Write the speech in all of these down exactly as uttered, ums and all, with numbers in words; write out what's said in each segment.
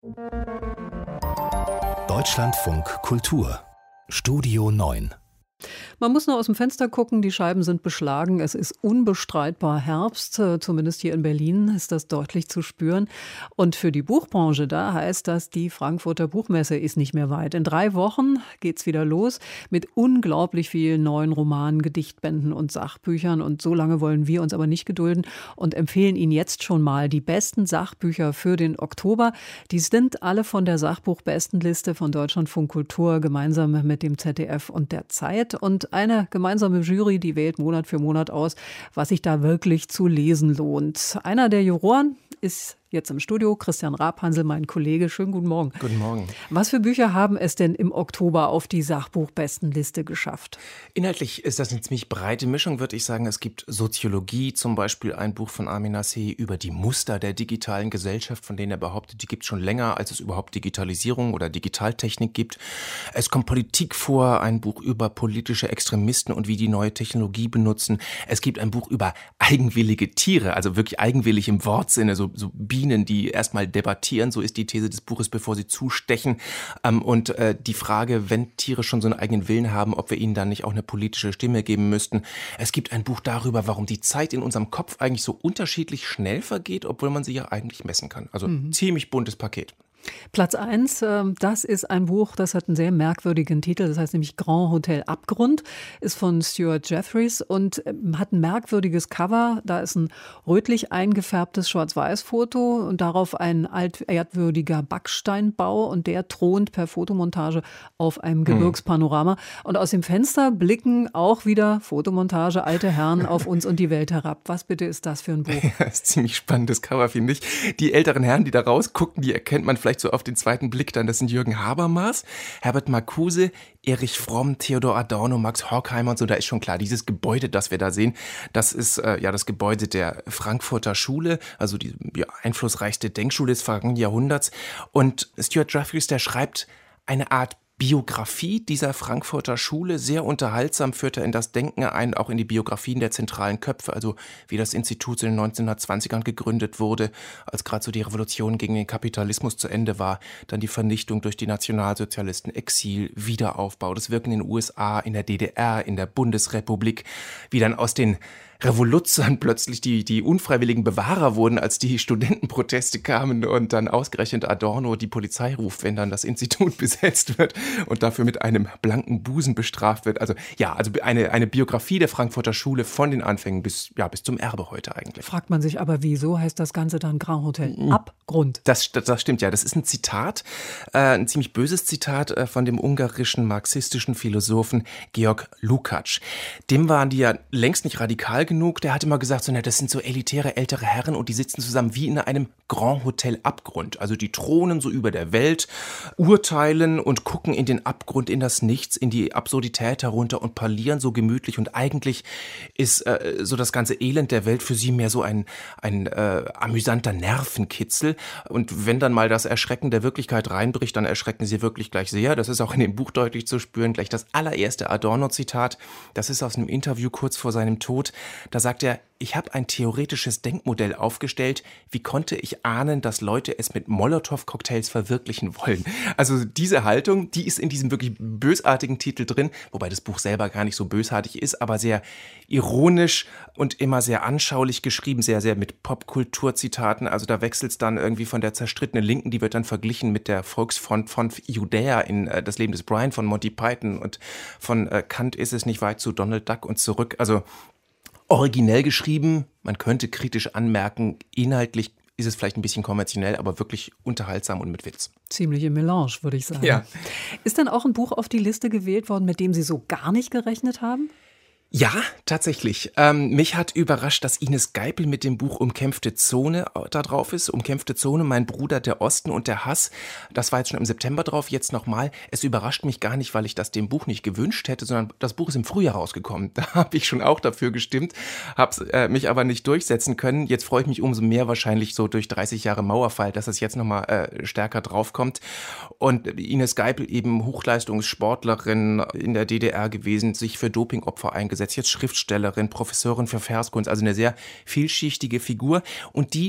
Deutschlandfunk Kultur Studio neun. Man muss nur aus dem Fenster gucken, die Scheiben sind beschlagen. Es ist unbestreitbar Herbst, zumindest hier in Berlin ist das deutlich zu spüren. Und für die Buchbranche, da heißt das, die Frankfurter Buchmesse ist nicht mehr weit. In drei Wochen geht's wieder los mit unglaublich vielen neuen Romanen, Gedichtbänden und Sachbüchern. Und so lange wollen wir uns aber nicht gedulden und empfehlen Ihnen jetzt schon mal die besten Sachbücher für den Oktober. Die sind alle von der Sachbuchbestenliste von Deutschlandfunk Kultur gemeinsam mit dem Z D F und der Zeit. Und eine gemeinsame Jury, die wählt Monat für Monat aus, was sich da wirklich zu lesen lohnt. Einer der Juroren ist jetzt im Studio, Christian Rabhansel, mein Kollege. Schönen guten Morgen. Guten Morgen. Was für Bücher haben es denn im Oktober auf die Sachbuchbestenliste geschafft? Inhaltlich ist das eine ziemlich breite Mischung, würde ich sagen. Es gibt Soziologie, zum Beispiel ein Buch von Amin Nasseh über die Muster der digitalen Gesellschaft, von denen er behauptet, die gibt es schon länger, als es überhaupt Digitalisierung oder Digitaltechnik gibt. Es kommt Politik vor, ein Buch über politische Extremisten und wie die neue Technologie benutzen. Es gibt ein Buch über eigenwillige Tiere, also wirklich eigenwillig im Wortsinne, so, so Bienen, die erstmal debattieren, so ist die These des Buches, bevor sie zustechen. Ähm, und äh, die Frage, wenn Tiere schon so einen eigenen Willen haben, ob wir ihnen dann nicht auch eine politische Stimme geben müssten. Es gibt ein Buch darüber, warum die Zeit in unserem Kopf eigentlich so unterschiedlich schnell vergeht, obwohl man sie ja eigentlich messen kann. Also mhm. ziemlich buntes Paket. Platz eins, das ist ein Buch, das hat einen sehr merkwürdigen Titel, das heißt nämlich Grand Hotel Abgrund, ist von Stuart Jeffries und hat ein merkwürdiges Cover. Da ist ein rötlich eingefärbtes Schwarz-Weiß-Foto und darauf ein altehrwürdiger Backsteinbau und der thront per Fotomontage auf einem Gebirgspanorama. Und aus dem Fenster blicken auch wieder Fotomontage, alte Herren auf uns und die Welt herab. Was bitte ist das für ein Buch? Ja, das ist ein ziemlich spannendes Cover, finde ich. Die älteren Herren, die da rausgucken, die erkennt man vielleicht so auf den zweiten Blick dann. Das sind Jürgen Habermas, Herbert Marcuse, Erich Fromm, Theodor Adorno, Max Horkheimer und so. Da ist schon klar, dieses Gebäude, das wir da sehen, das ist äh, ja das Gebäude der Frankfurter Schule, also die ja, einflussreichste Denkschule des vergangenen Jahrhunderts. Und Stuart Jeffries, der schreibt eine Art Biografie dieser Frankfurter Schule. Sehr unterhaltsam führt er in das Denken ein, auch in die Biografien der zentralen Köpfe, also wie das Institut in den neunzehnhundertzwanzigern gegründet wurde, als gerade so die Revolution gegen den Kapitalismus zu Ende war, dann die Vernichtung durch die Nationalsozialisten, Exil, Wiederaufbau, das Wirken in den U S A, in der D D R, in der Bundesrepublik, wie dann aus den Revoluzern plötzlich die, die unfreiwilligen Bewahrer wurden, als die Studentenproteste kamen und dann ausgerechnet Adorno die Polizei ruft, wenn dann das Institut besetzt wird und dafür mit einem blanken Busen bestraft wird. Also ja, also eine, eine Biografie der Frankfurter Schule von den Anfängen bis, ja, bis zum Erbe heute eigentlich. Fragt man sich aber, wieso heißt das Ganze dann Grand Hotel Abgrund? Das, das, das stimmt ja. Das ist ein Zitat, äh, ein ziemlich böses Zitat äh, von dem ungarischen marxistischen Philosophen Georg Lukács. Dem waren die ja längst nicht radikal genug. Der hat immer gesagt, so, na, das sind so elitäre ältere Herren und die sitzen zusammen wie in einem Grand Hotel Abgrund. Also die thronen so über der Welt, urteilen und gucken in den Abgrund, in das Nichts, in die Absurdität herunter und parlieren so gemütlich. Und eigentlich ist äh, so das ganze Elend der Welt für sie mehr so ein, ein äh, amüsanter Nervenkitzel. Und wenn dann mal das Erschrecken der Wirklichkeit reinbricht, dann erschrecken sie wirklich gleich sehr. Das ist auch in dem Buch deutlich zu spüren. Gleich das allererste Adorno-Zitat, das ist aus einem Interview kurz vor seinem Tod. Da sagt er, ich habe ein theoretisches Denkmodell aufgestellt. Wie konnte ich ahnen, dass Leute es mit Molotow-Cocktails verwirklichen wollen? Also diese Haltung, die ist in diesem wirklich bösartigen Titel drin, wobei das Buch selber gar nicht so bösartig ist, aber sehr ironisch und immer sehr anschaulich geschrieben, sehr, sehr mit Popkulturzitaten. Also da wechselt es dann irgendwie von der zerstrittenen Linken, die wird dann verglichen mit der Volksfront von Judäa in äh, Das Leben des Brian von Monty Python und von äh, Kant ist es nicht weit zu Donald Duck und zurück. Also originell geschrieben, man könnte kritisch anmerken, inhaltlich ist es vielleicht ein bisschen konventionell, aber wirklich unterhaltsam und mit Witz. Ziemliche Melange, würde ich sagen. Ja. Ist denn auch ein Buch auf die Liste gewählt worden, mit dem Sie so gar nicht gerechnet haben? Ja, tatsächlich. Ähm, mich hat überrascht, dass Ines Geipel mit dem Buch Umkämpfte Zone da drauf ist. Umkämpfte Zone, mein Bruder, der Osten und der Hass. Das war jetzt schon im September drauf, jetzt nochmal. Es überrascht mich gar nicht, weil ich das dem Buch nicht gewünscht hätte, sondern das Buch ist im Frühjahr rausgekommen. Da habe ich schon auch dafür gestimmt, habe äh, mich aber nicht durchsetzen können. Jetzt freue ich mich umso mehr wahrscheinlich so durch dreißig Jahre Mauerfall, dass es jetzt nochmal äh, stärker draufkommt. Und Ines Geipel eben Hochleistungssportlerin in der D D R gewesen, sich für Dopingopfer eingesetzt. Jetzt Schriftstellerin, Professorin für Verskunst, also eine sehr vielschichtige Figur und die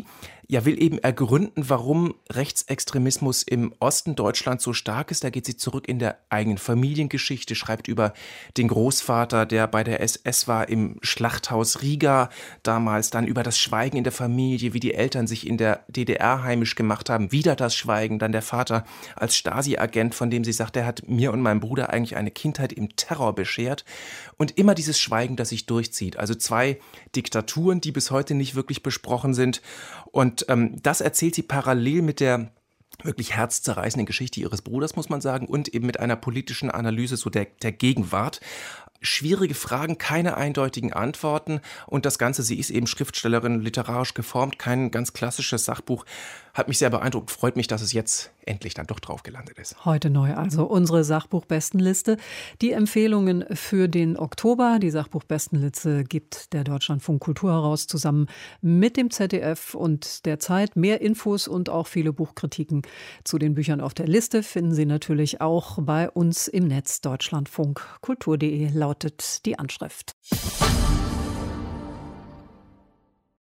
ja, will eben ergründen, warum Rechtsextremismus im Osten Deutschlands so stark ist. Da geht sie zurück in der eigenen Familiengeschichte, schreibt über den Großvater, der bei der S S war im Schlachthaus Riga damals, dann über das Schweigen in der Familie, wie die Eltern sich in der D D R heimisch gemacht haben, wieder das Schweigen, dann der Vater als Stasi-Agent, von dem sie sagt, der hat mir und meinem Bruder eigentlich eine Kindheit im Terror beschert, und immer dieses Schweigen, das sich durchzieht. Also zwei Diktaturen, die bis heute nicht wirklich besprochen sind. Und ähm, das erzählt sie parallel mit der wirklich herzzerreißenden Geschichte ihres Bruders, muss man sagen, und eben mit einer politischen Analyse so der, der Gegenwart. Schwierige Fragen, keine eindeutigen Antworten, und das Ganze, sie ist eben Schriftstellerin, literarisch geformt, kein ganz klassisches Sachbuch, hat mich sehr beeindruckt, freut mich, dass es jetzt endlich dann doch drauf gelandet ist. Heute neu also unsere Sachbuchbestenliste. Die Empfehlungen für den Oktober, die Sachbuchbestenliste gibt der Deutschlandfunk Kultur heraus zusammen mit dem Z D F und der Zeit. Mehr Infos und auch viele Buchkritiken zu den Büchern auf der Liste finden Sie natürlich auch bei uns im Netz. Deutschlandfunk Kultur punkt de lautet die Anschrift.